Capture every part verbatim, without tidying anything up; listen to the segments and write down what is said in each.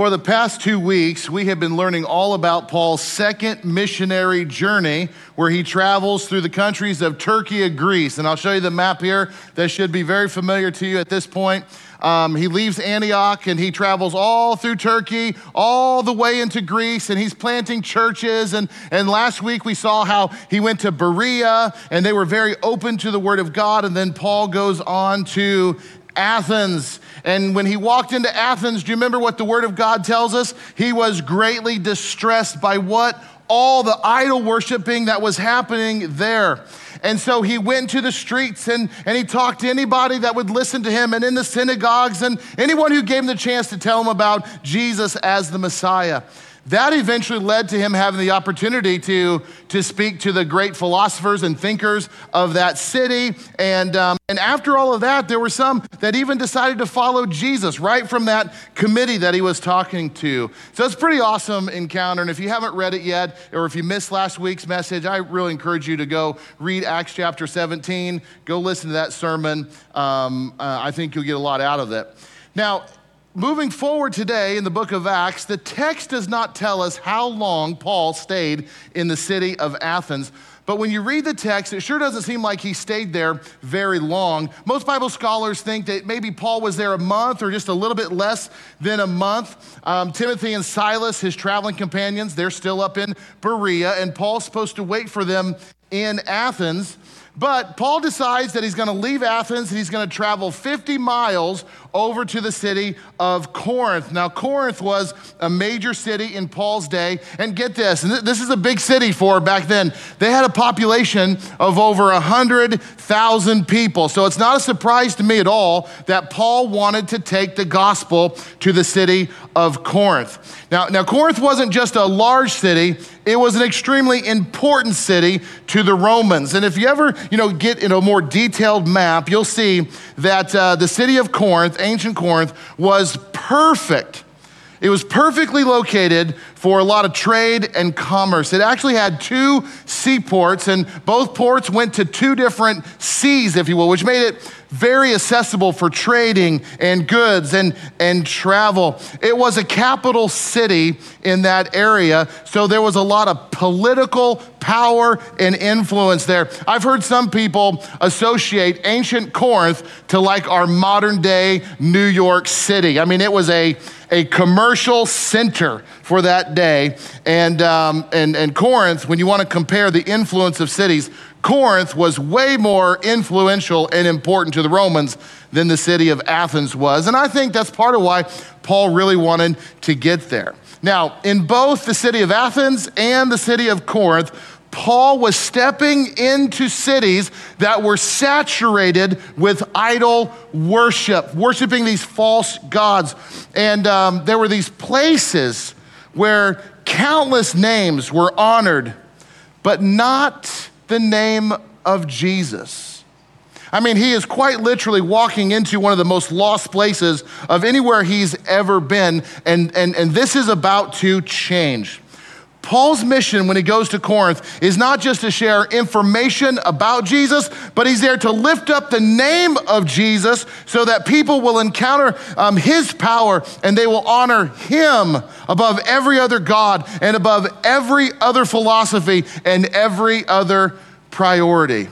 For the past two weeks, we have been learning all about Paul's second missionary journey, where he travels through the countries of Turkey and Greece. And I'll show you the map here that should be very familiar to you at this point. Um, he leaves Antioch and he travels all through Turkey, all the way into Greece, and he's planting churches. And, and last week we saw how he went to Berea and they were very open to the word of God. And then Paul goes on to Athens. And when he walked into Athens, do you remember what the word of God tells us? He was greatly distressed by what? All the idol worshiping that was happening there. And so he went to the streets and, and he talked to anybody that would listen to him, and in the synagogues, and anyone who gave him the chance to tell him about Jesus as the Messiah. That eventually led to him having the opportunity to, to speak to the great philosophers and thinkers of that city. And, um, and after all of that, there were some that even decided to follow Jesus right from that committee that he was talking to. So it's a pretty awesome encounter. And if you haven't read it yet, or if you missed last week's message, I really encourage you to go read Acts chapter seventeen. Go listen to that sermon. Um, uh, I think you'll get a lot out of it. Now, moving forward today in the book of Acts, the text does not tell us how long Paul stayed in the city of Athens. But when you read the text, it sure doesn't seem like he stayed there very long. Most Bible scholars think that maybe Paul was there a month or just a little bit less than a month. Um, Timothy and Silas, his traveling companions, they're still up in Berea, and Paul's supposed to wait for them in Athens. But Paul decides that he's going to leave Athens and he's going to travel fifty miles over to the city of Corinth. Now, Corinth was a major city in Paul's day. And get this, and this is a big city for back then. They had a population of over one hundred thousand people. So it's not a surprise to me at all that Paul wanted to take the gospel to the city of Corinth. Now, now Corinth wasn't just a large city. It was an extremely important city to the Romans. And if you ever, you know, get in a more detailed map, you'll see that uh, the city of Corinth, ancient Corinth, was perfect. It was perfectly located for a lot of trade and commerce. It actually had two seaports, and both ports went to two different seas, if you will, which made it very accessible for trading and goods and, and travel. It was a capital city in that area, so there was a lot of political power and influence there. I've heard some people associate ancient Corinth to like our modern day New York City. I mean, it was a, a commercial center for that day. And, um, and, and Corinth, when you want to compare the influence of cities, Corinth was way more influential and important to the Romans than the city of Athens was. And I think that's part of why Paul really wanted to get there. Now, in both the city of Athens and the city of Corinth, Paul was stepping into cities that were saturated with idol worship, worshiping these false gods. And um, there were these places where countless names were honored, but not the name of Jesus. I mean, he is quite literally walking into one of the most lost places of anywhere he's ever been, and, and, and this is about to change. Paul's mission when he goes to Corinth is not just to share information about Jesus, but he's there to lift up the name of Jesus so that people will encounter um, his power and they will honor him above every other god and above every other philosophy and every other priority.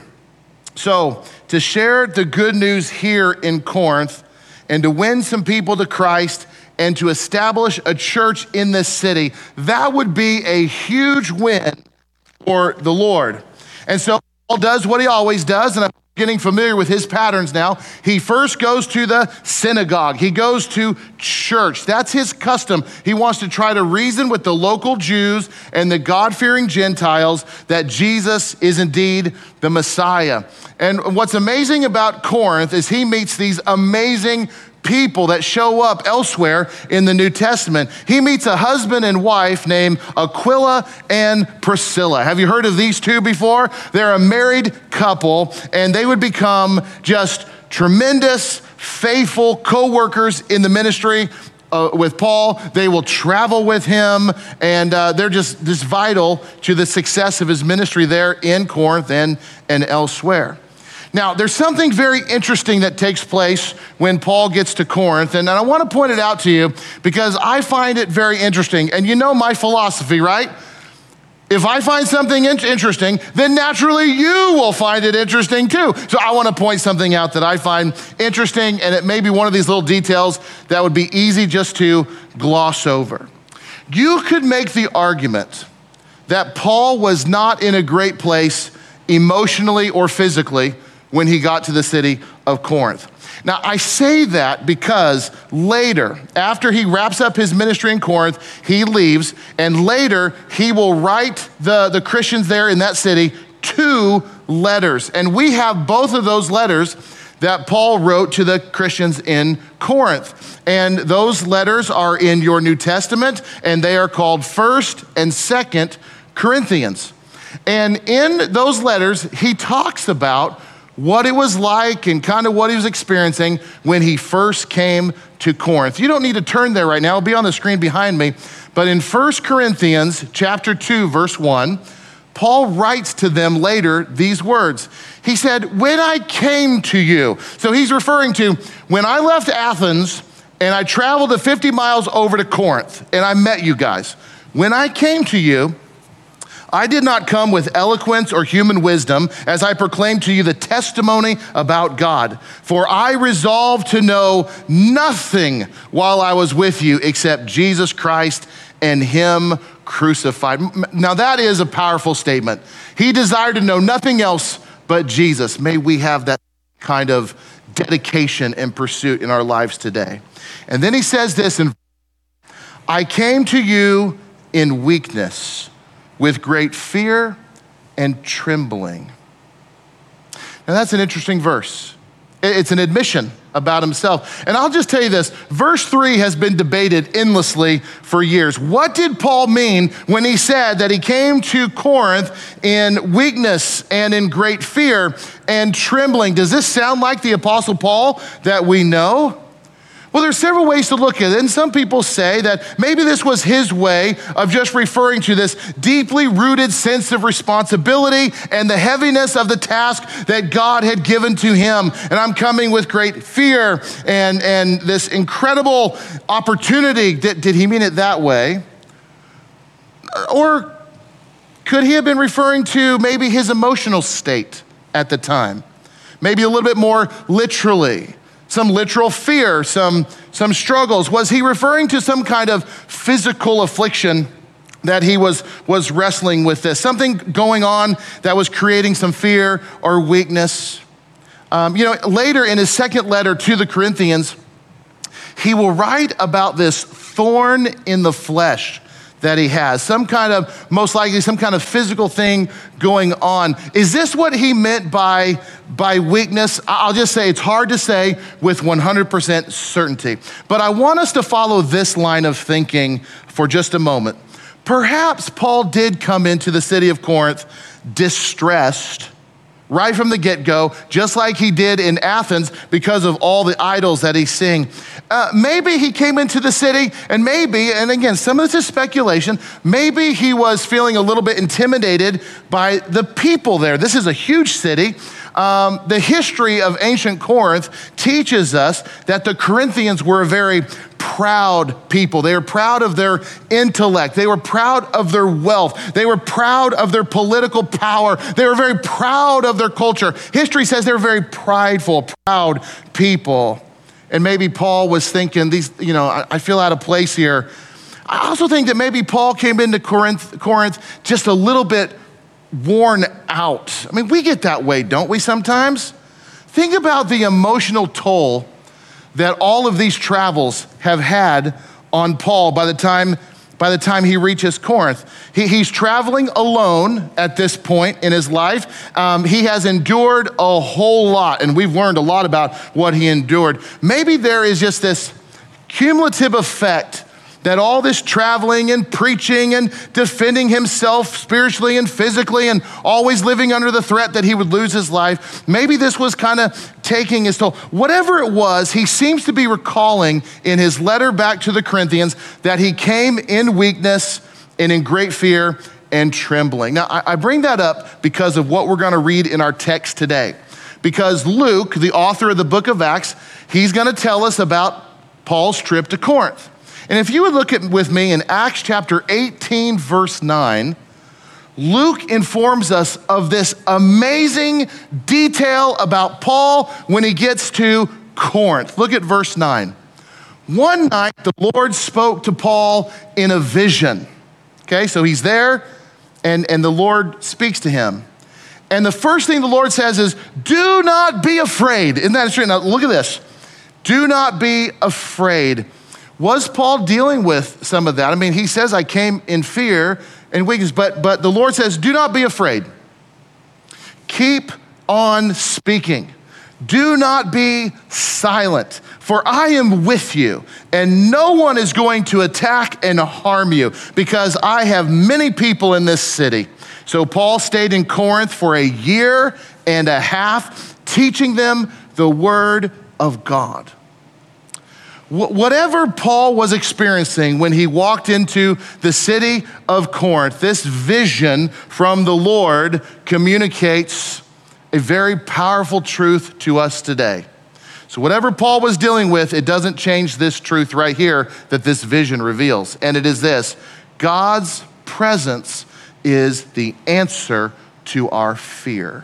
So to share the good news here in Corinth and to win some people to Christ and to establish a church in this city, that would be a huge win for the Lord. And so Paul does what he always does, and I'm getting familiar with his patterns now. He first goes to the synagogue. He goes to church. That's his custom. He wants to try to reason with the local Jews and the God-fearing Gentiles that Jesus is indeed the Messiah. And what's amazing about Corinth is he meets these amazing people that show up elsewhere in the New Testament. He meets a husband and wife named Aquila and Priscilla. Have you heard of these two before? They're a married couple, and they would become just tremendous, faithful co-workers in the ministry uh, with Paul. They will travel with him, and uh, they're just, just vital to the success of his ministry there in Corinth and, and elsewhere. Now, there's something very interesting that takes place when Paul gets to Corinth, and I want to point it out to you because I find it very interesting. And you know my philosophy, right? If I find something in- interesting, then naturally you will find it interesting too. So I want to point something out that I find interesting, and it may be one of these little details that would be easy just to gloss over. You could make the argument that Paul was not in a great place emotionally or physically when he got to the city of Corinth. Now, I say that because later, after he wraps up his ministry in Corinth, he leaves, and later he will write the, the Christians there in that city two letters. And we have both of those letters that Paul wrote to the Christians in Corinth. And those letters are in your New Testament, and they are called First and Second Corinthians. And in those letters, he talks about what it was like and kind of what he was experiencing when he first came to Corinth. You don't need to turn there right now. It'll be on the screen behind me. But in First Corinthians chapter two, verse one, Paul writes to them later these words. He said, when I came to you. So he's referring to when I left Athens and I traveled the fifty miles over to Corinth and I met you guys. When I came to you, I did not come with eloquence or human wisdom as I proclaimed to you the testimony about God. For I resolved to know nothing while I was with you except Jesus Christ and him crucified. Now that is a powerful statement. He desired to know nothing else but Jesus. May we have that kind of dedication and pursuit in our lives today. And then he says this, in, I came to you in weakness, with great fear and trembling. Now that's an interesting verse. It's an admission about himself. And I'll just tell you this, verse three has been debated endlessly for years. What did Paul mean when he said that he came to Corinth in weakness and in great fear and trembling? Does this sound like the Apostle Paul that we know? Well, there's several ways to look at it, and some people say that maybe this was his way of just referring to this deeply rooted sense of responsibility and the heaviness of the task that God had given to him. And I'm coming with great fear and, and this incredible opportunity. Did, did he mean it that way? Or could he have been referring to maybe his emotional state at the time? Maybe a little bit more literally. Some literal fear, some, some struggles. Was he referring to some kind of physical affliction that he was, was wrestling with this? Something going on that was creating some fear or weakness? Um, you know, later in his second letter to the Corinthians, he will write about this thorn in the flesh that he has, some kind of, most likely some kind of physical thing going on. Is this what he meant by, by weakness? I'll just say it's hard to say with one hundred percent certainty. But I want us to follow this line of thinking for just a moment. Perhaps Paul did come into the city of Corinth distressed right from the get-go, just like he did in Athens because of all the idols that he's seeing. Uh, maybe he came into the city and maybe, and again, some of this is speculation, maybe he was feeling a little bit intimidated by the people there. This is a huge city. Um, the history of ancient Corinth teaches us that the Corinthians were a very proud people. They were proud of their intellect. They were proud of their wealth. They were proud of their political power. They were very proud of their culture. History says they were very prideful, proud people. And maybe Paul was thinking, these, you know, I, I feel out of place here. I also think that maybe Paul came into Corinth, Corinth just a little bit worn out. I mean, we get that way, don't we, sometimes? Think about the emotional toll that all of these travels have had on Paul by the time, by the time he reaches Corinth. He, he's traveling alone at this point in his life. Um, he has endured a whole lot, and we've learned a lot about what he endured. Maybe there is just this cumulative effect that all this traveling and preaching and defending himself spiritually and physically and always living under the threat that he would lose his life, maybe this was kind of taking his toll. Whatever it was, he seems to be recalling in his letter back to the Corinthians that he came in weakness and in great fear and trembling. Now, I bring that up because of what we're going to read in our text today. because Luke, the author of the book of Acts, he's gonna tell us about Paul's trip to Corinth. And if you would look at with me in Acts chapter eighteen, verse nine, Luke informs us of this amazing detail about Paul when he gets to Corinth. Look at verse nine. One night, the Lord spoke to Paul in a vision. Okay, so he's there, and, and the Lord speaks to him. And the first thing the Lord says is, do not be afraid. Isn't that interesting? Now, look at this. Do not be afraid. Was Paul dealing with some of that? I mean, he says, I came in fear and weakness, but, but the Lord says, do not be afraid. Keep on speaking. Do not be silent, for I am with you, and no one is going to attack and harm you, because I have many people in this city. So Paul stayed in Corinth for a year and a half, teaching them the word of God. Whatever Paul was experiencing when he walked into the city of Corinth, this vision from the Lord communicates a very powerful truth to us today. So whatever Paul was dealing with, it doesn't change this truth right here that this vision reveals. And it is this: God's presence is the answer to our fear.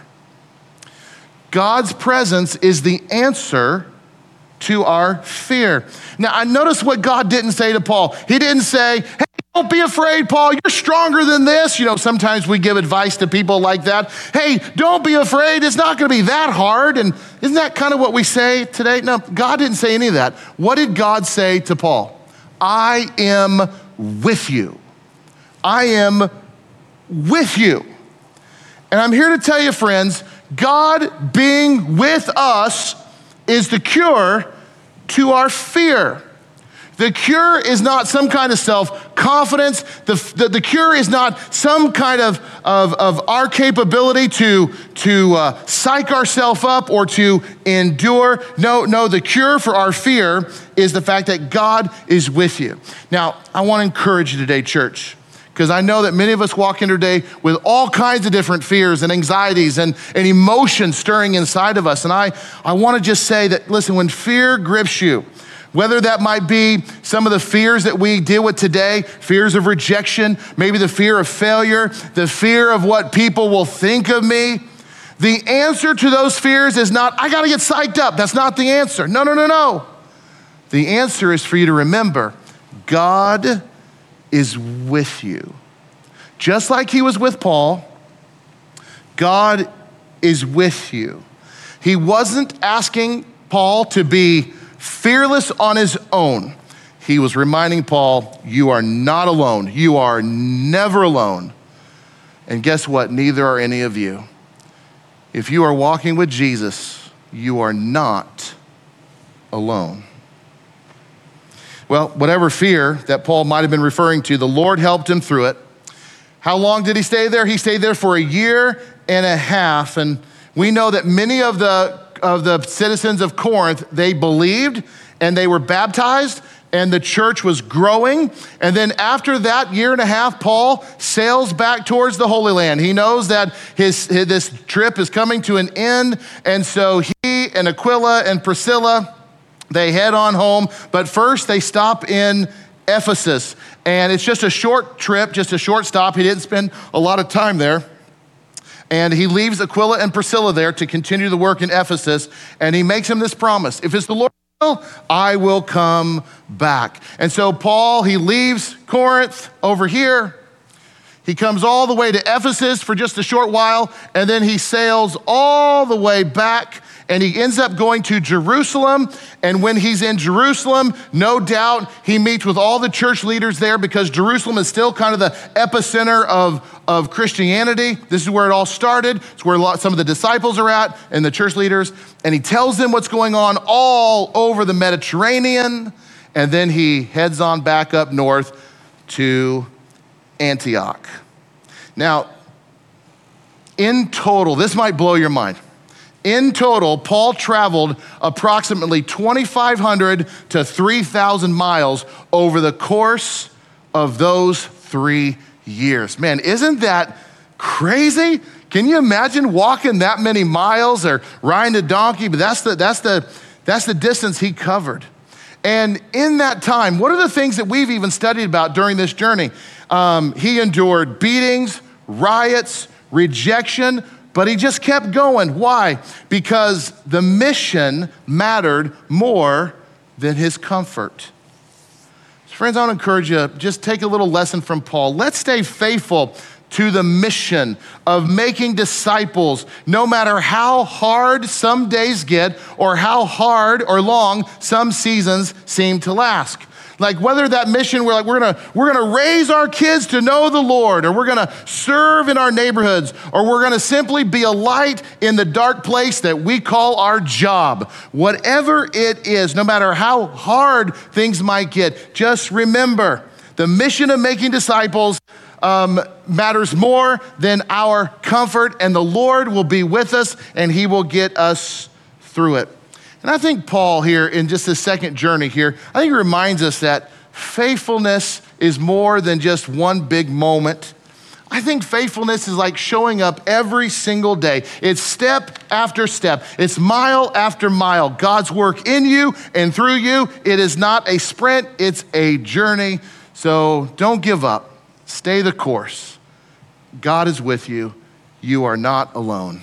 God's presence is the answer to our fear. Now, I notice what God didn't say to Paul. He didn't say, hey, don't be afraid, Paul, you're stronger than this. You know, sometimes we give advice to people like that. Hey, don't be afraid, it's not gonna be that hard. And isn't that kind of what we say today? No, God didn't say any of that. What did God say to Paul? I am with you. I am with you. And I'm here to tell you, friends, God being with us is the cure to our fear. The cure is not some kind of self-confidence. The, the, the cure is not some kind of, of, of our capability to, to uh, psych ourselves up or to endure. No, no, the cure for our fear is the fact that God is with you. Now, I want to encourage you today, church, because I know that many of us walk in today with all kinds of different fears and anxieties and, and emotions stirring inside of us. And I, I want to just say that, listen, when fear grips you, whether that might be some of the fears that we deal with today, fears of rejection, maybe the fear of failure, the fear of what people will think of me, the answer to those fears is not, I got to get psyched up. That's not the answer. No, no, no, no. The answer is for you to remember, God is with you. Just like he was with Paul, God is with you. He wasn't asking Paul to be fearless on his own. He was reminding Paul, you are not alone. You are never alone. And guess what? Neither are any of you. If you are walking with Jesus, you are not alone. Well, whatever fear that Paul might have been referring to, the Lord helped him through it. How long did he stay there? He stayed there for a year and a half. And we know that many of the, of the citizens of Corinth, they believed and they were baptized and the church was growing. And then after that year and a half, Paul sails back towards the Holy Land. He knows that his, his this trip is coming to an end. And so he and Aquila and Priscilla, they head on home, but first they stop in Ephesus. And it's just a short trip, just a short stop. He didn't spend a lot of time there. And he leaves Aquila and Priscilla there to continue the work in Ephesus. And he makes him this promise: if it's the Lord's will, I will come back. And so Paul, he leaves Corinth over here. He comes all the way to Ephesus for just a short while, and then he sails all the way back, and he ends up going to Jerusalem. And when he's in Jerusalem, no doubt he meets with all the church leaders there, because Jerusalem is still kind of the epicenter of, of Christianity. This is where it all started. It's where a lot, some of the disciples are at and the church leaders. And he tells them what's going on all over the Mediterranean. And then he heads on back up north to Antioch. Now, in total, this might blow your mind. In total, Paul traveled approximately twenty-five hundred to three thousand miles over the course of those three years. Man, isn't that crazy? Can you imagine walking that many miles or riding a donkey? But that's the, that's the, that's the distance he covered. And in that time, what are the things that we've even studied about during this journey? Um, he endured beatings, riots, rejection, but he just kept going. Why? Because the mission mattered more than his comfort. So friends, I want to encourage you, just take a little lesson from Paul. Let's stay faithful to the mission of making disciples, no matter how hard some days get or how hard or long some seasons seem to last. Like whether that mission, we're like, we're gonna, we're gonna raise our kids to know the Lord, or we're gonna serve in our neighborhoods, or we're gonna simply be a light in the dark place that we call our job. Whatever it is, no matter how hard things might get, just remember the mission of making disciples um, matters more than our comfort, and the Lord will be with us and he will get us through it. And I think Paul here, in just his second journey here, I think he reminds us that faithfulness is more than just one big moment. I think faithfulness is like showing up every single day. It's step after step. It's mile after mile. God's work in you and through you. It is not a sprint, it's a journey. So don't give up. Stay the course. God is with you. You are not alone.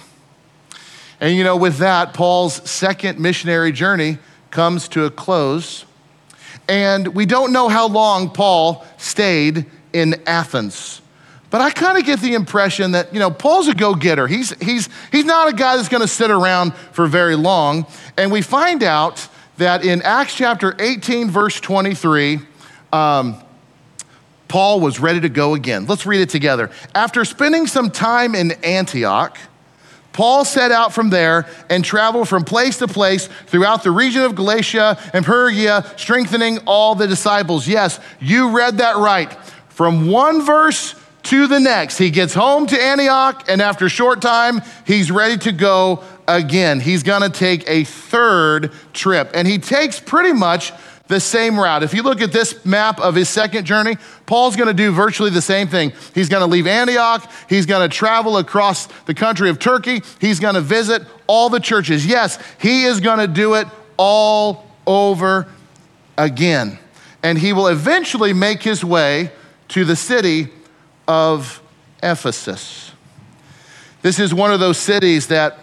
And you know, with that, Paul's second missionary journey comes to a close. And we don't know how long Paul stayed in Athens. But I kind of get the impression that, you know, Paul's a go-getter. He's, he's, he's not a guy that's gonna sit around for very long. And we find out that in Acts chapter eighteen, verse twenty-three, um, Paul was ready to go again. Let's read it together. After spending some time in Antioch, Paul set out from there and traveled from place to place throughout the region of Galatia and Phrygia, strengthening all the disciples. Yes, you read that right. From one verse to the next, he gets home to Antioch, and after a short time, he's ready to go again. He's gonna take a third trip, and he takes pretty much the same route. If you look at this map of his second journey, Paul's gonna do virtually the same thing. He's gonna leave Antioch, he's gonna travel across the country of Turkey, he's gonna visit all the churches. Yes, he is gonna do it all over again. And he will eventually make his way to the city of Ephesus. This is one of those cities that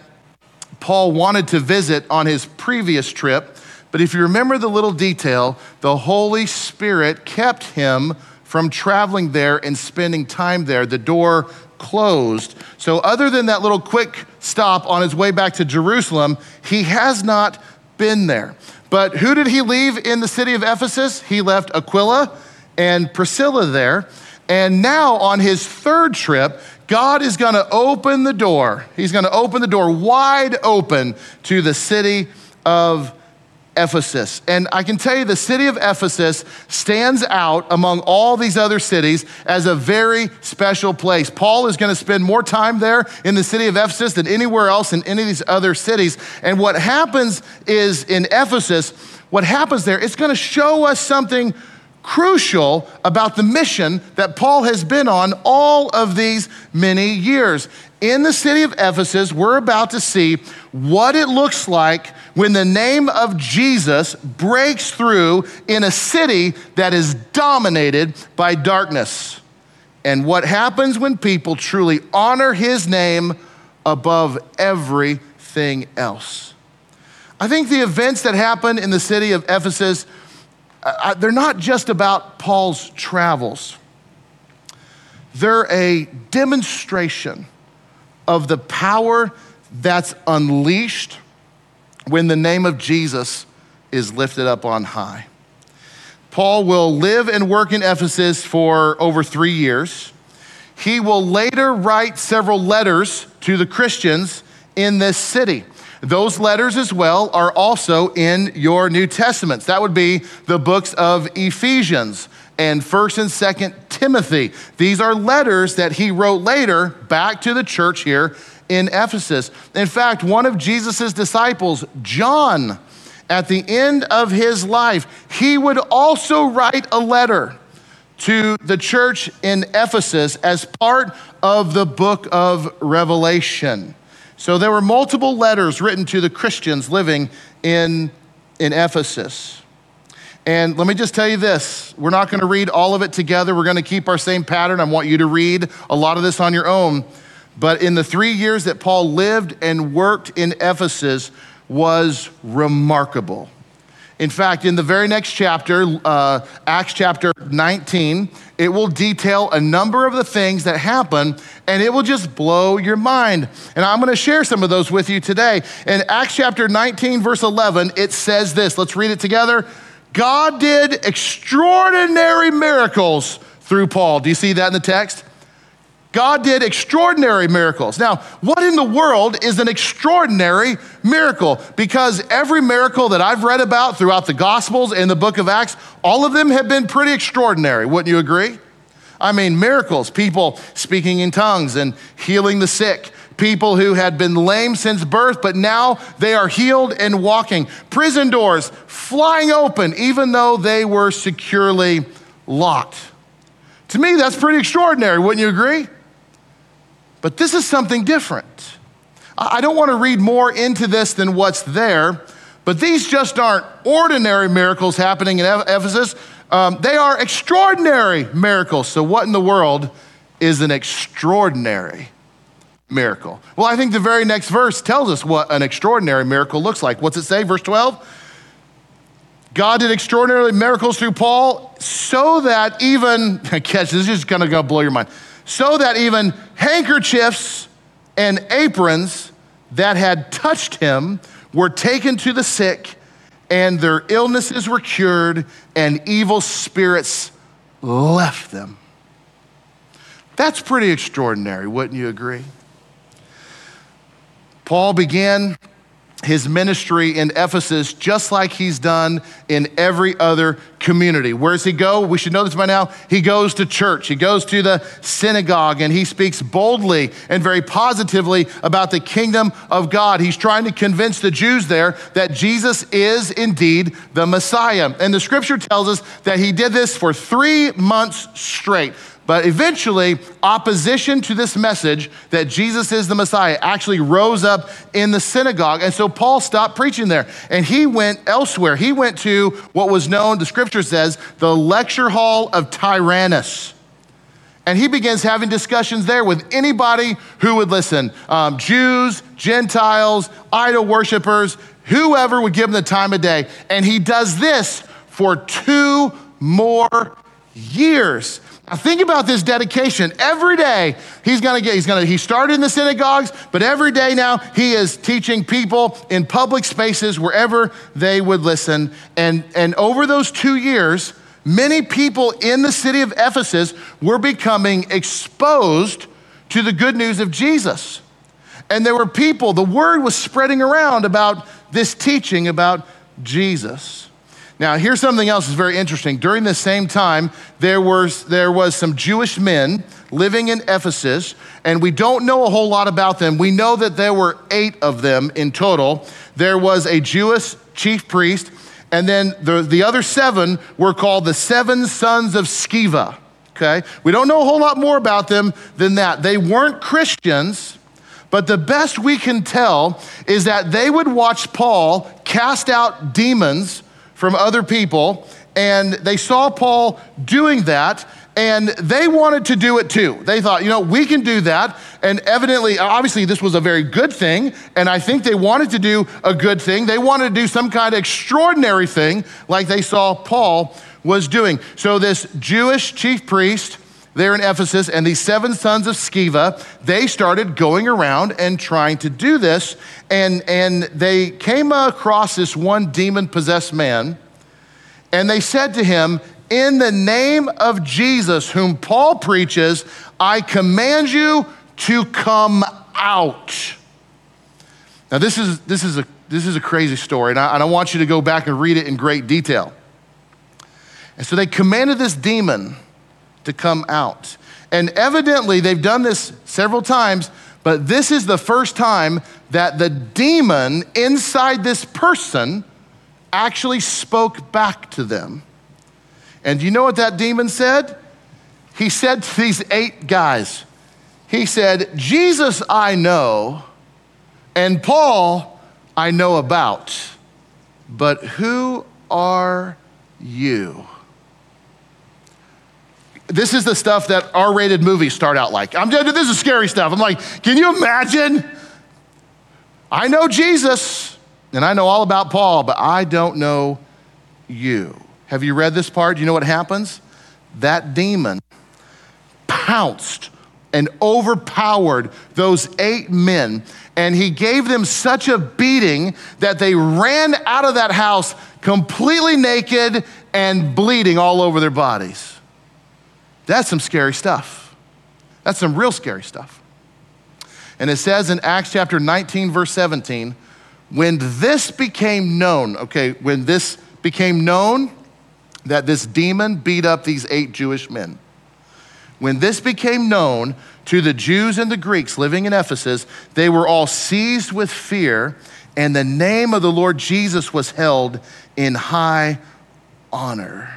Paul wanted to visit on his previous trip. But if you remember the little detail, the Holy Spirit kept him from traveling there and spending time there. The door closed. So other than that little quick stop on his way back to Jerusalem, he has not been there. But who did he leave in the city of Ephesus? He left Aquila and Priscilla there. And now on his third trip, God is gonna open the door. He's gonna open the door wide open to the city of Ephesus. And I can tell you the city of Ephesus stands out among all these other cities as a very special place. Paul is gonna spend more time there in the city of Ephesus than anywhere else in any of these other cities. And what happens is in Ephesus, what happens there, it's gonna show us something crucial about the mission that Paul has been on all of these many years. In the city of Ephesus, we're about to see what it looks like when the name of Jesus breaks through in a city that is dominated by darkness. And what happens when people truly honor his name above everything else. I think the events that happen in the city of Ephesus, uh, they're not just about Paul's travels. They're a demonstration of the power that's unleashed when the name of Jesus is lifted up on high. Paul will live and work in Ephesus for over three years. He will later write several letters to the Christians in this city. Those letters as well are also in your New Testaments. That would be the books of Ephesians and First and Second Timothy. These are letters that he wrote later back to the church here in Ephesus. In fact, one of Jesus's disciples, John, at the end of his life, he would also write a letter to the church in Ephesus as part of the book of Revelation. So there were multiple letters written to the Christians living in, in Ephesus. And let me just tell you this, we're not gonna read all of it together. We're gonna keep our same pattern. I want you to read a lot of this on your own. But in the three years that Paul lived and worked in Ephesus was remarkable. In fact, in the very next chapter, uh, Acts chapter nineteen, it will detail a number of the things that happen, and it will just blow your mind. And I'm gonna share some of those with you today. In Acts chapter nineteen, verse eleven, it says this. Let's read it together. God did extraordinary miracles through Paul. Do you see that in the text? God did extraordinary miracles. Now, what in the world is an extraordinary miracle? Because every miracle that I've read about throughout the Gospels and the book of Acts, all of them have been pretty extraordinary. Wouldn't you agree? I mean, miracles, people speaking in tongues and healing the sick, people who had been lame since birth, but now they are healed and walking. Prison doors flying open, even though they were securely locked. To me, that's pretty extraordinary, wouldn't you agree? But this is something different. I don't want to read more into this than what's there, but these just aren't ordinary miracles happening in Ephesus. Um, they are extraordinary miracles. So what in the world is an extraordinary miracle? Well, I think the very next verse tells us what an extraordinary miracle looks like. What's it say, verse twelve? God did extraordinary miracles through Paul so that even, catch, this is just gonna go blow your mind, so that even handkerchiefs and aprons that had touched him were taken to the sick, and their illnesses were cured, and evil spirits left them. That's pretty extraordinary, wouldn't you agree? Paul began his ministry in Ephesus just like he's done in every other community. Where does he go? We should know this by now. He goes to church. He goes to the synagogue, and he speaks boldly and very positively about the kingdom of God. He's trying to convince the Jews there that Jesus is indeed the Messiah. And the scripture tells us that he did this for three months straight. But eventually, opposition to this message that Jesus is the Messiah actually rose up in the synagogue. And so Paul stopped preaching there, and he went elsewhere. He went to what was known, the scripture says, the lecture hall of Tyrannus. And he begins having discussions there with anybody who would listen. Um, Jews, Gentiles, idol worshipers, whoever would give him the time of day. And he does this for two more years. Now think about this dedication. Every day he's gonna get, he's gonna, he started in the synagogues, but every day now he is teaching people in public spaces wherever they would listen. And, and over those two years, many people in the city of Ephesus were becoming exposed to the good news of Jesus. And there were people, the word was spreading around about this teaching about Jesus. Now, here's something else that's very interesting. During the same time, there was, there was some Jewish men living in Ephesus, and we don't know a whole lot about them. We know that there were eight of them in total. There was a Jewish chief priest, and then the, the other seven were called the seven sons of Sceva, okay? We don't know a whole lot more about them than that. They weren't Christians, but the best we can tell is that they would watch Paul cast out demons from other people, and they saw Paul doing that, and they wanted to do it too. They thought, you know, we can do that, and evidently, obviously this was a very good thing, and I think they wanted to do a good thing. They wanted to do some kind of extraordinary thing like they saw Paul was doing. So this Jewish chief priest there in Ephesus and these seven sons of Sceva, they started going around and trying to do this. And, and they came across this one demon-possessed man, and they said to him, in the name of Jesus, whom Paul preaches, I command you to come out. Now this is, this is, a, this is a crazy story, and I, and I want you to go back and read it in great detail. And so they commanded this demon to come out. And evidently, they've done this several times, but this is the first time that the demon inside this person actually spoke back to them. And do you know what that demon said? he said to these eight guys, he said, Jesus I know, and Paul I know about, but who are you? This is the stuff that R-rated movies start out like. I'm, this is scary stuff. I'm like, can you imagine? I know Jesus, and I know all about Paul, but I don't know you. Have you read this part? Do you know what happens? That demon pounced and overpowered those eight men, and he gave them such a beating that they ran out of that house completely naked and bleeding all over their bodies. That's some scary stuff. That's some real scary stuff. And it says in Acts chapter nineteen, verse seventeen, when this became known, okay, when this became known that this demon beat up these eight Jewish men, when this became known to the Jews and the Greeks living in Ephesus, they were all seized with fear, and the name of the Lord Jesus was held in high honor.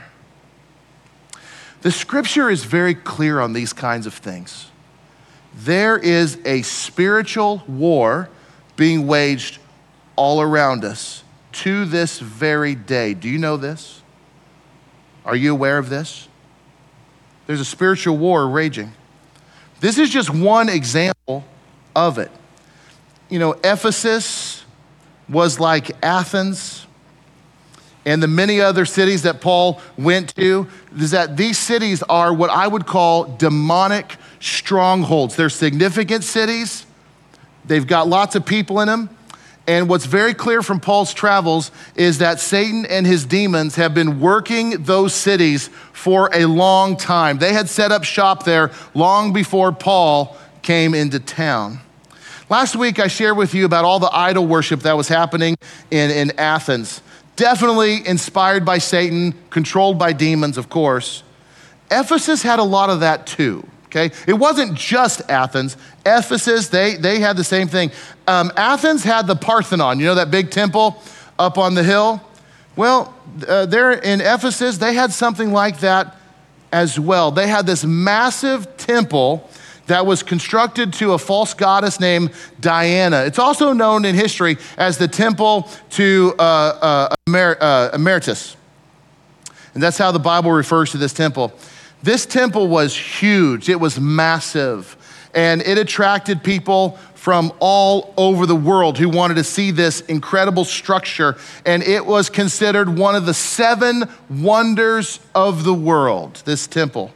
The scripture is very clear on these kinds of things. There is a spiritual war being waged all around us to this very day. Do you know this? Are you aware of this? There's a spiritual war raging. This is just one example of it. You know, Ephesus was like Athens and the many other cities that Paul went to, is that these cities are what I would call demonic strongholds. They're significant cities. They've got lots of people in them. And what's very clear from Paul's travels is that Satan and his demons have been working those cities for a long time. They had set up shop there long before Paul came into town. Last week, I shared with you about all the idol worship that was happening in, in Athens. Definitely inspired by Satan, controlled by demons, of course. Ephesus had a lot of that too. Okay, it wasn't just Athens. Ephesus, they, they had the same thing. Um, Athens had the Parthenon, you know, that big temple up on the hill? Well, uh, there in Ephesus, they had something like that as well. They had this massive temple that was constructed to a false goddess named Diana. It's also known in history as the temple to uh, uh, Emer- uh, Emeritus. And that's how the Bible refers to this temple. This temple was huge. It was massive. And it attracted people from all over the world who wanted to see this incredible structure. And it was considered one of the seven wonders of the world, this temple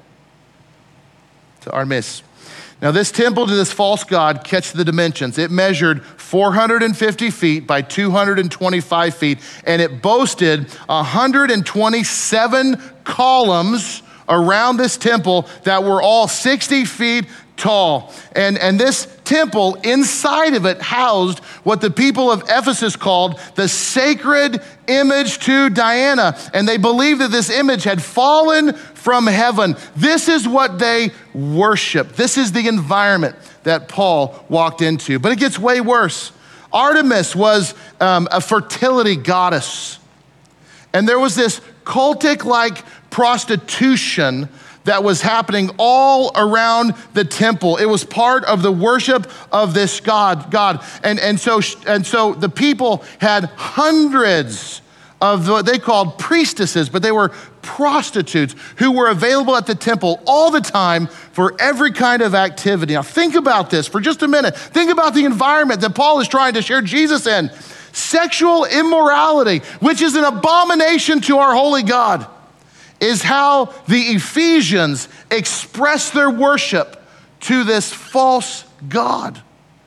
to Artemis. Now, this temple to this false god, catch the dimensions. It measured four hundred fifty feet by two hundred twenty-five feet, and it boasted one hundred twenty-seven columns around this temple that were all sixty feet tall. And, and this temple, inside of it, housed what the people of Ephesus called the sacred image to Diana. And they believed that this image had fallen from heaven. This is what they worship. This is the environment that Paul walked into. But it gets way worse. Artemis was um, a fertility goddess. And there was this cultic-like prostitution that was happening all around the temple. It was part of the worship of this God. God. And, and, so, and so the people had hundreds of what they called priestesses, but they were prostitutes who were available at the temple all the time for every kind of activity. Now think about this for just a minute. Think about the environment that Paul is trying to share Jesus in. Sexual immorality, which is an abomination to our holy God, is how the Ephesians express their worship to this false god.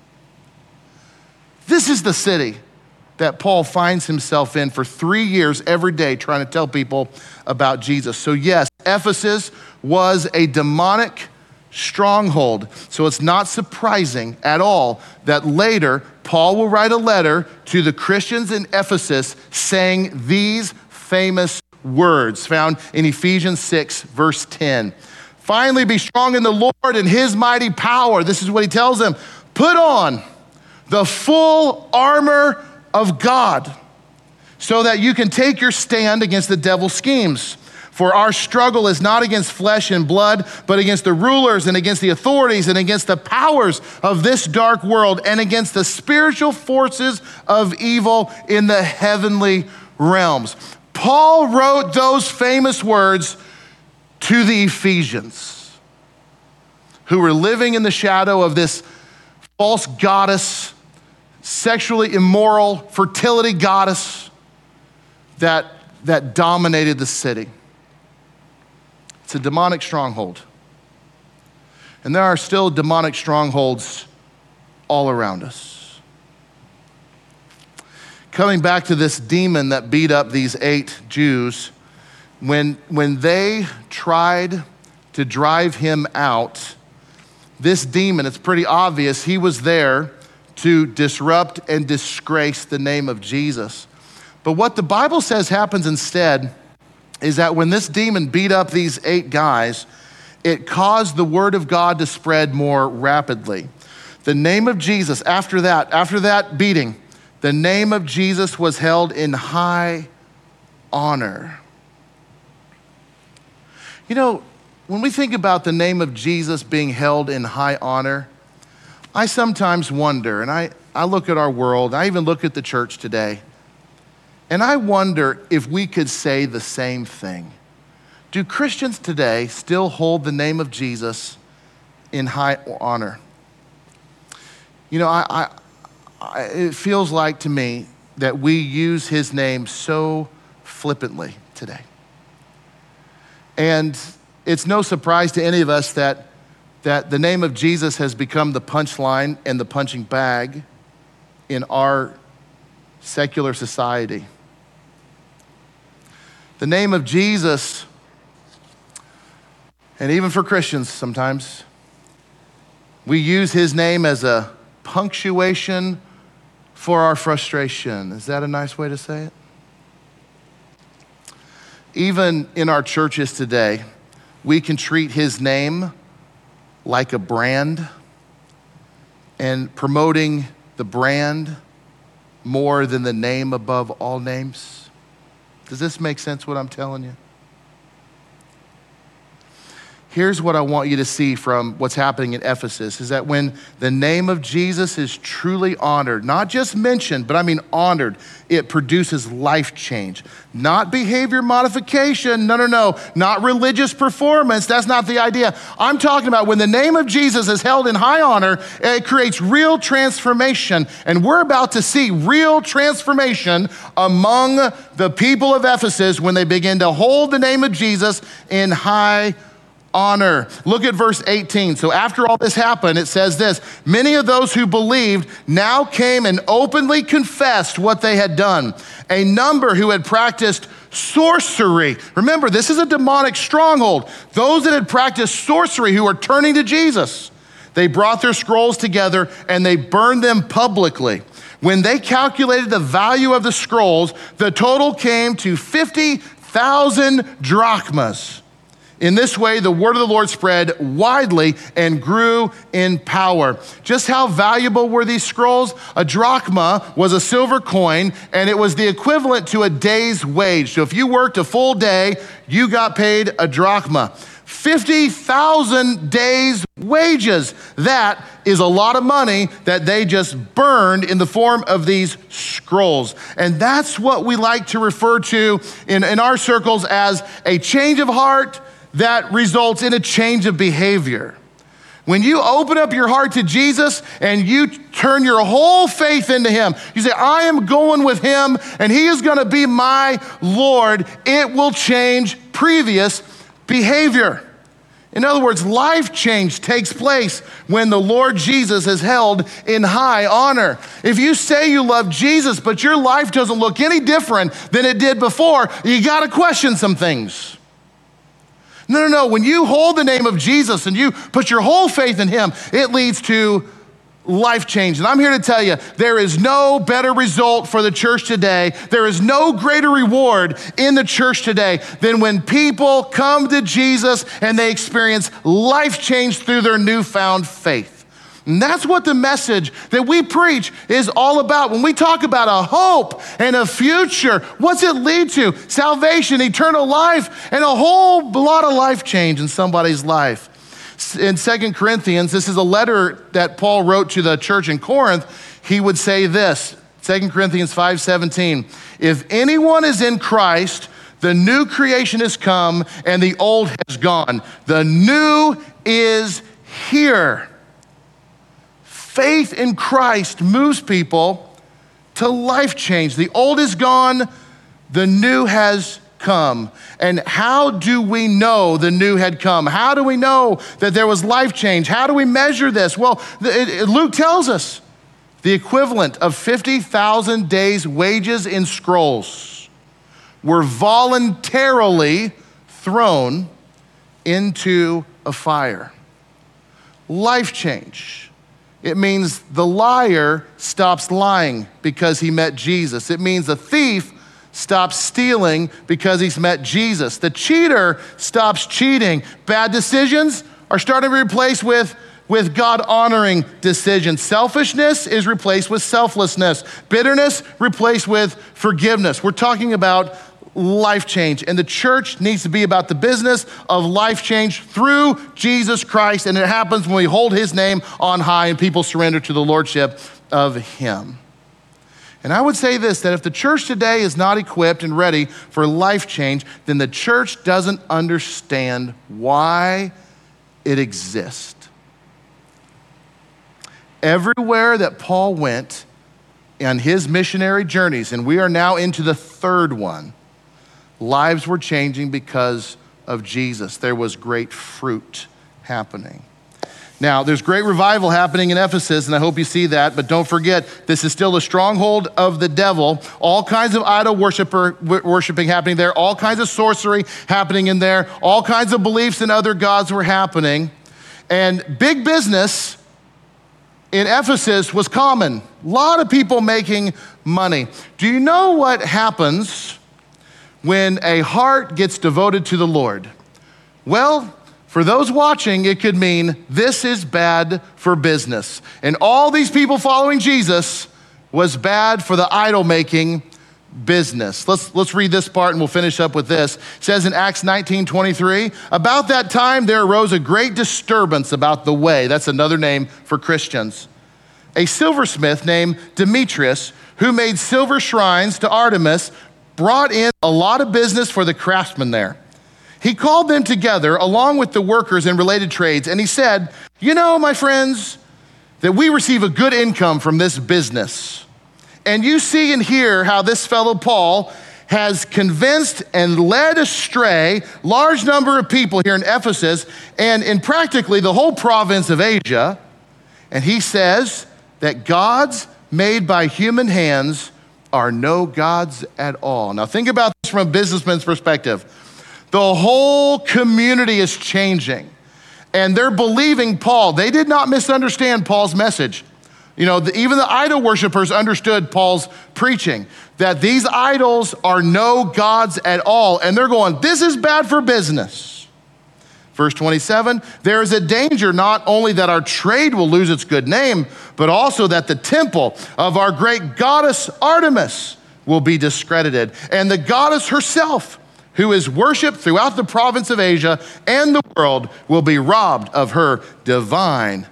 This is the city that Paul finds himself in for three years every day trying to tell people about Jesus. So yes, Ephesus was a demonic stronghold. So it's not surprising at all that later Paul will write a letter to the Christians in Ephesus saying these famous words found in Ephesians six, verse ten. Finally, be strong in the Lord and his mighty power. This is what he tells them. Put on the full armor of God so that you can take your stand against the devil's schemes. For our struggle is not against flesh and blood, but against the rulers and against the authorities and against the powers of this dark world and against the spiritual forces of evil in the heavenly realms. Paul wrote those famous words to the Ephesians, who were living in the shadow of this false goddess, sexually immoral fertility goddess that, that dominated the city. It's a demonic stronghold. And there are still demonic strongholds all around us. Coming back to this demon that beat up these eight Jews, when, when they tried to drive him out, this demon, it's pretty obvious, he was there to disrupt and disgrace the name of Jesus. But what the Bible says happens instead is that when this demon beat up these eight guys, it caused the word of God to spread more rapidly. The name of Jesus, after that, after that beating, the name of Jesus was held in high honor. You know, when we think about the name of Jesus being held in high honor, I sometimes wonder, and I, I look at our world, I even look at the church today, and I wonder if we could say the same thing. Do Christians today still hold the name of Jesus in high honor? You know, I, I, I, it feels like to me that we use his name so flippantly today. And it's no surprise to any of us that, that the name of Jesus has become the punchline and the punching bag in our secular society. The name of Jesus, and even for Christians sometimes, we use his name as a punctuation for our frustration. Is that a nice way to say it? Even in our churches today, we can treat his name like a brand and promoting the brand more than the name above all names. Does this make sense what I'm telling you? Here's what I want you to see from what's happening in Ephesus is that when the name of Jesus is truly honored, not just mentioned, but I mean honored, it produces life change. Not behavior modification, no, no, no, not religious performance, that's not the idea. I'm talking about when the name of Jesus is held in high honor, it creates real transformation. And we're about to see real transformation among the people of Ephesus when they begin to hold the name of Jesus in high honor. Honor. Look at verse eighteen. So after all this happened, it says this, many of those who believed now came and openly confessed what they had done. A number who had practiced sorcery. Remember, this is a demonic stronghold. Those that had practiced sorcery who are turning to Jesus. They brought their scrolls together and they burned them publicly. When they calculated the value of the scrolls, the total came to fifty thousand drachmas. In this way, the word of the Lord spread widely and grew in power. Just how valuable were these scrolls? A drachma was a silver coin, and it was the equivalent to a day's wage. So if you worked a full day, you got paid a drachma. fifty thousand days' wages. That is a lot of money that they just burned in the form of these scrolls. And that's what we like to refer to in, in our circles as a change of heart that results in a change of behavior. When you open up your heart to Jesus and you turn your whole faith into him, you say, I am going with him and he is gonna be my Lord, it will change previous behavior. In other words, life change takes place when the Lord Jesus is held in high honor. If you say you love Jesus, but your life doesn't look any different than it did before, you gotta question some things. No, no, no. When you hold the name of Jesus and you put your whole faith in him, it leads to life change. And I'm here to tell you, there is no better result for the church today. There is no greater reward in the church today than when people come to Jesus and they experience life change through their newfound faith. And that's what the message that we preach is all about. When we talk about a hope and a future, what's it lead to? Salvation, eternal life, and a whole lot of life change in somebody's life. In Second Corinthians, this is a letter that Paul wrote to the church in Corinth. He would say this, Second Corinthians five seventeen, if anyone is in Christ, the new creation has come and the old has gone. The new is here. Faith in Christ moves people to life change. The old is gone, the new has come. And how do we know the new had come? How do we know that there was life change? How do we measure this? Well, it, it, Luke tells us the equivalent of fifty thousand days' wages in scrolls were voluntarily thrown into a fire. Life change. It means the liar stops lying because he met Jesus. It means the thief stops stealing because he's met Jesus. The cheater stops cheating. Bad decisions are starting to be replaced with, with God-honoring decisions. Selfishness is replaced with selflessness. Bitterness replaced with forgiveness. We're talking about life change. And the church needs to be about the business of life change through Jesus Christ. And it happens when we hold his name on high and people surrender to the lordship of him. And I would say this, that if the church today is not equipped and ready for life change, then the church doesn't understand why it exists. Everywhere that Paul went on his missionary journeys, and we are now into the third one, lives were changing because of Jesus. There was great fruit happening. Now, there's great revival happening in Ephesus, and I hope you see that, but don't forget, this is still a stronghold of the devil. All kinds of idol worshiper, worshiping happening there, all kinds of sorcery happening in there, all kinds of beliefs in other gods were happening. And big business in Ephesus was common. A lot of people making money. Do you know what happens when a heart gets devoted to the Lord? Well, for those watching, it could mean this is bad for business. And all these people following Jesus was bad for the idol-making business. Let's, let's read this part and we'll finish up with this. It says in Acts nineteen twenty-three, about that time there arose a great disturbance about the way. That's another name for Christians. A silversmith named Demetrius, who made silver shrines to Artemis, brought in a lot of business for the craftsmen there. He called them together along with the workers in related trades, and he said, you know, my friends, that we receive a good income from this business. And you see and hear how this fellow Paul has convinced and led astray large number of people here in Ephesus and in practically the whole province of Asia. And he says that gods made by human hands are no gods at all. Now think about this from a businessman's perspective. The whole community is changing and they're believing Paul. They did not misunderstand Paul's message. You know, the, even the idol worshipers understood Paul's preaching, that these idols are no gods at all. And they're going, this is bad for business. Verse twenty-seven, there is a danger not only that our trade will lose its good name, but also that the temple of our great goddess Artemis will be discredited. And the goddess herself, who is worshiped throughout the province of Asia and the world, will be robbed of her divine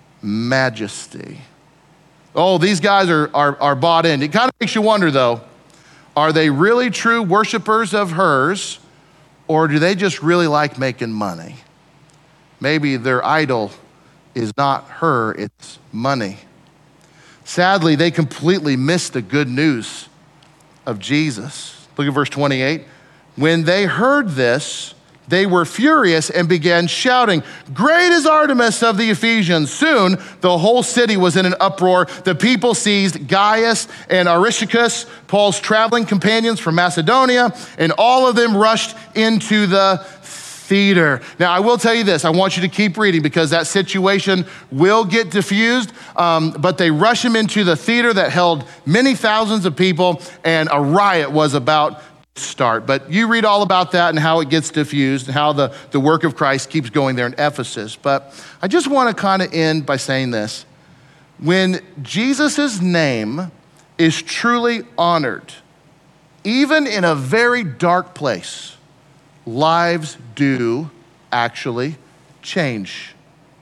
majesty. Oh, these guys are, are, are bought in. It kind of makes you wonder, though, are they really true worshipers of hers, or do they just really like making money? Maybe their idol is not her, it's money. Sadly, they completely missed the good news of Jesus. Look at verse twenty-eight. When they heard this, they were furious and began shouting, great is Artemis of the Ephesians. Soon, the whole city was in an uproar. The people seized Gaius and Aristarchus, Paul's traveling companions from Macedonia, and all of them rushed into the theater. Now, I will tell you this. I want you to keep reading because that situation will get diffused, um, but they rush him into the theater that held many thousands of people, and a riot was about start. But you read all about that and how it gets diffused and how the, the work of Christ keeps going there in Ephesus. But I just want to kind of end by saying this. When Jesus' name is truly honored, even in a very dark place, lives do actually change.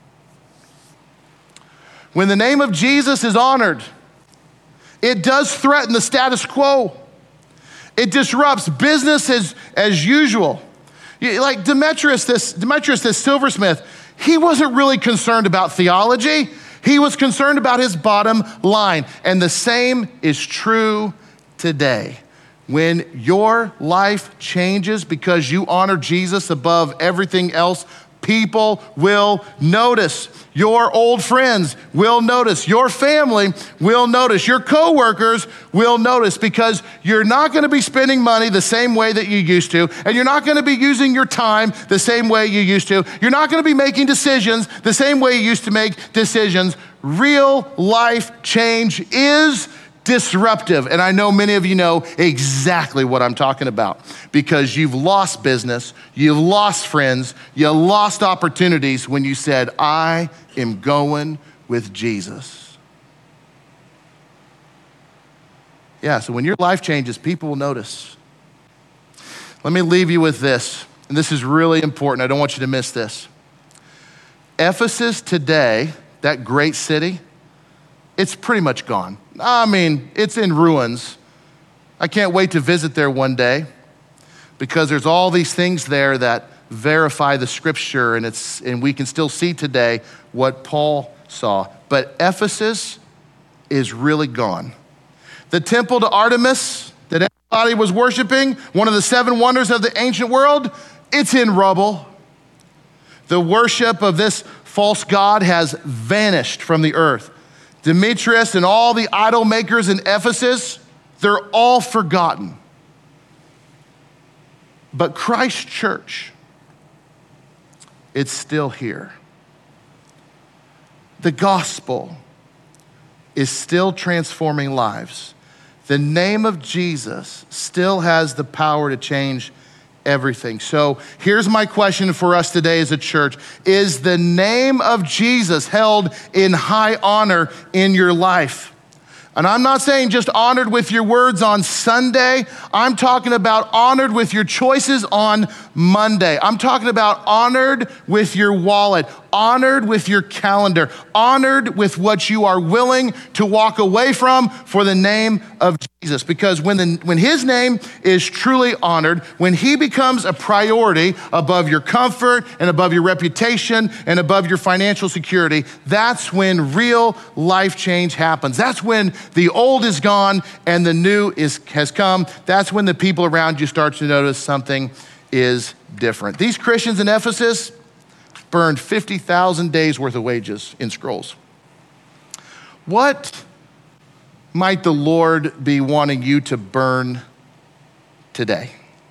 When the name of Jesus is honored, it does threaten the status quo. It disrupts business as, as usual. Like Demetrius, this, Demetrius, this silversmith, he wasn't really concerned about theology. He was concerned about his bottom line. And the same is true today. When your life changes because you honor Jesus above everything else, people will notice. Your old friends will notice. Your family will notice. Your coworkers will notice, because you're not going to be spending money the same way that you used to, and you're not going to be using your time the same way you used to. You're not going to be making decisions the same way you used to make decisions. Real life change is disruptive. And I know many of you know exactly what I'm talking about, because you've lost business, you've lost friends, you lost opportunities when you said, I am going with Jesus. Yeah, so when your life changes, people will notice. Let me leave you with this, and this is really important. I don't want you to miss this. Ephesus today, that great city, it's pretty much gone. I mean, it's in ruins. I can't wait to visit there one day, because there's all these things there that verify the scripture, and it's and we can still see today what Paul saw. But Ephesus is really gone. The temple to Artemis that everybody was worshiping, one of the seven wonders of the ancient world, it's in rubble. The worship of this false god has vanished from the earth. Demetrius and all the idol makers in Ephesus, they're all forgotten. But Christ Church, it's still here. The gospel is still transforming lives. The name of Jesus still has the power to change everything. So here's my question for us today as a church. Is the name of Jesus held in high honor in your life? And I'm not saying just honored with your words on Sunday. I'm talking about honored with your choices on Monday. I'm talking about honored with your wallet, honored with your calendar, honored with what you are willing to walk away from for the name of Jesus. Because when, the, when his name is truly honored, when he becomes a priority above your comfort and above your reputation and above your financial security, that's when real life change happens. That's when the old is gone and the new is, has come. That's when the people around you start to notice something is different. These Christians in Ephesus burned fifty thousand days worth of wages in scrolls. What might the Lord be wanting you to burn today?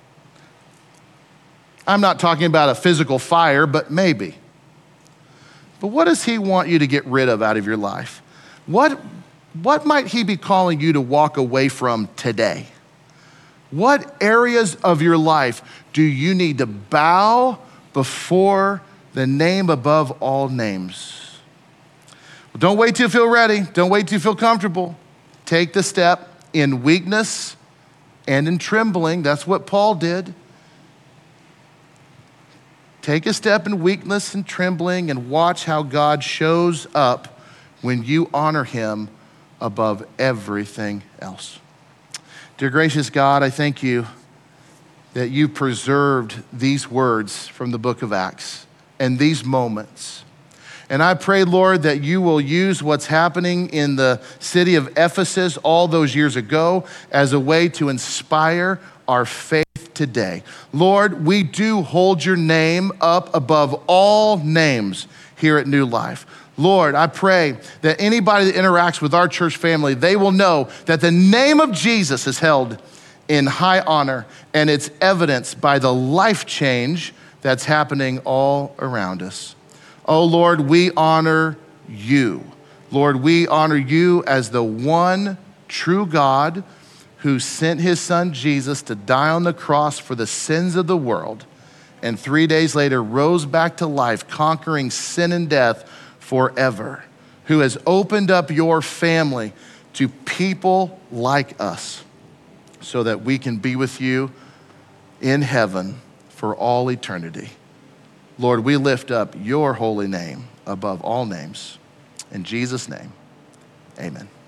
I'm not talking about a physical fire, but maybe. But what does he want you to get rid of out of your life? What, what might he be calling you to walk away from today? What areas of your life do you need to bow before the name above all names? Well, don't wait till you feel ready. Don't wait till you feel comfortable. Take the step in weakness and in trembling. That's what Paul did. Take a step in weakness and trembling and watch how God shows up when you honor him above everything else. Dear gracious God, I thank you that you preserved these words from the book of Acts and these moments. And I pray, Lord, that you will use what's happening in the city of Ephesus all those years ago as a way to inspire our faith today. Lord, we do hold your name up above all names here at New Life. Lord, I pray that anybody that interacts with our church family, they will know that the name of Jesus is held in high honor, and it's evidenced by the life change that's happening all around us. Oh Lord, we honor you. Lord, we honor you as the one true God who sent his son Jesus to die on the cross for the sins of the world, and three days later rose back to life, conquering sin and death forever, who has opened up your family to people like us so that we can be with you in heaven for all eternity. Lord, we lift up your holy name above all names. In Jesus' name, amen.